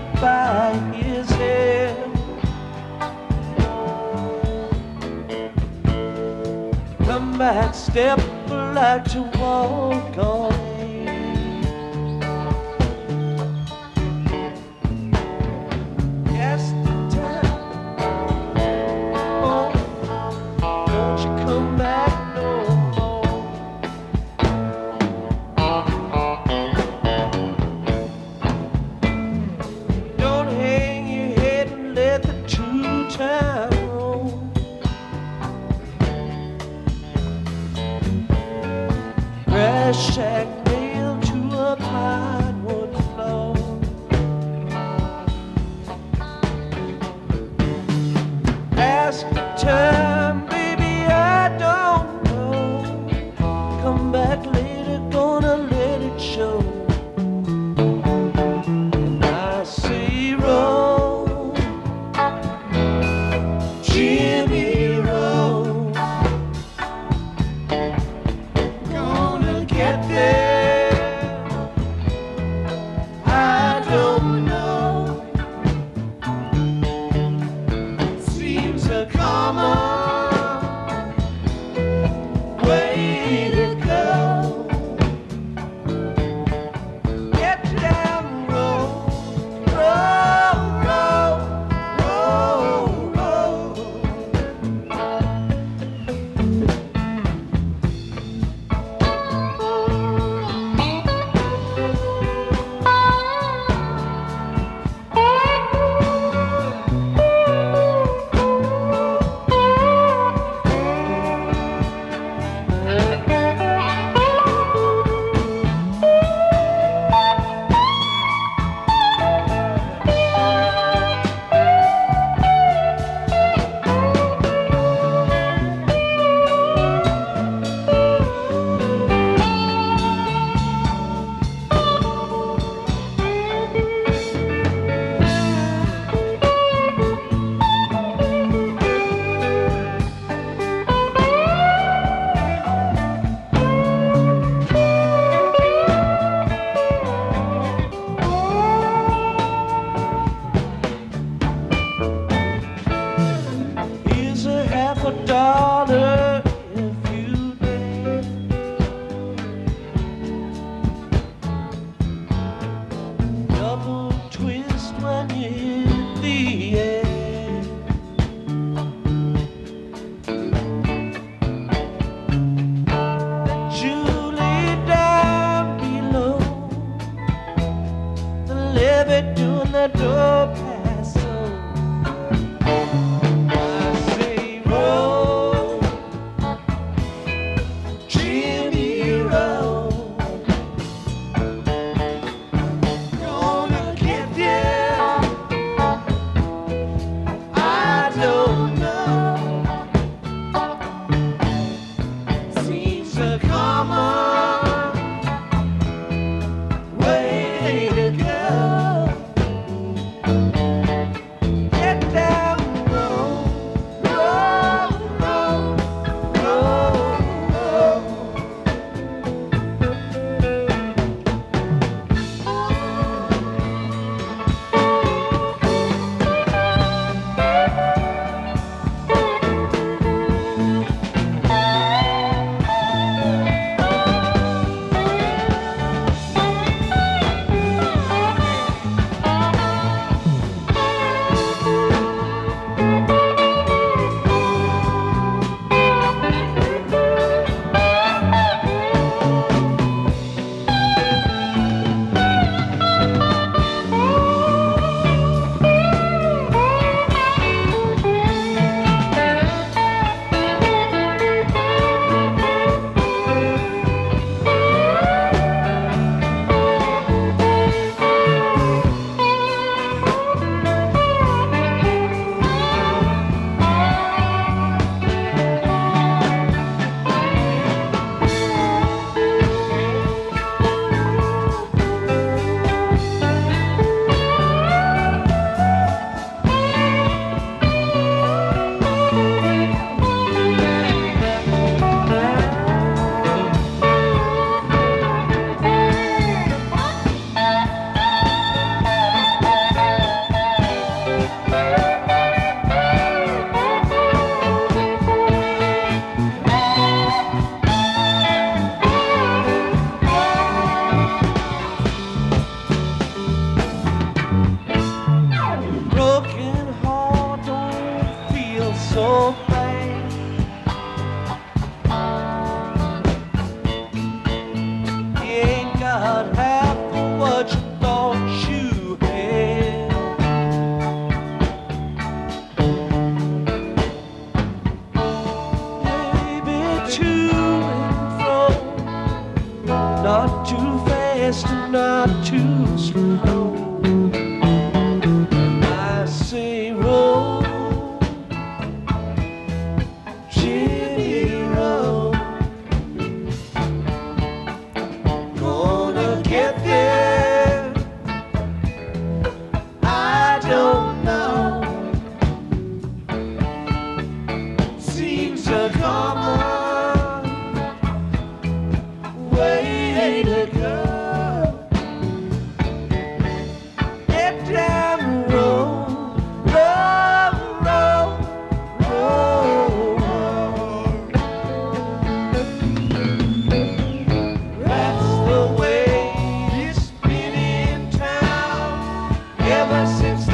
by his head. Come back, step like to walk on air. Yes, the time. Oh, don't you come back no more. Don't hang your head and let the two-time roll. Grass shack nailed to a plywood floor. Ask the time, baby, I don't know. Come back later, gonna let it show. And I say roll, Jimmy roll. Gonna get there, I don't know. Seems a common way to go. Get down, roll, roll, roll, roll, roll. Here's a $50 if you dare. Double twist when you hit the air. The Julie down below, the levee doing the door pass. I say roll, Jimmy roll. Gonna get there, I don't know. Seems a common way to go. Get down, roll, roll, roll, roll, roll.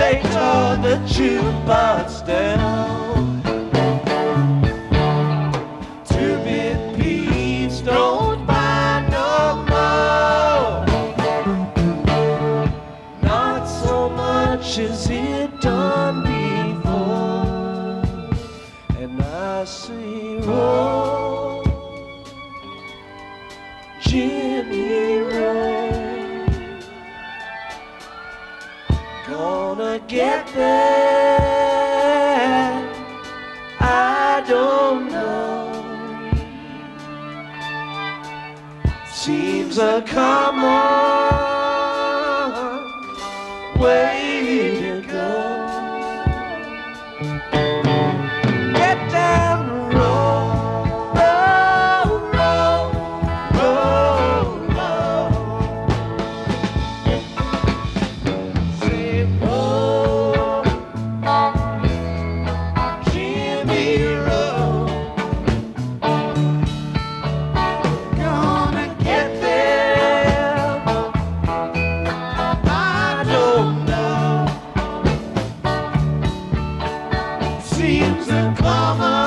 they tore the jukebox down. Two-bit Pete's don't buy no more, not so much as it done before. And I say, roll, Jimmy, roll. Gonna get there, I don't know. Seems a common way to go. Get down the road, roll, roll, roll, roll. Say, roll, Jimmy, roll. Gonna get there, I don't know. Seems a common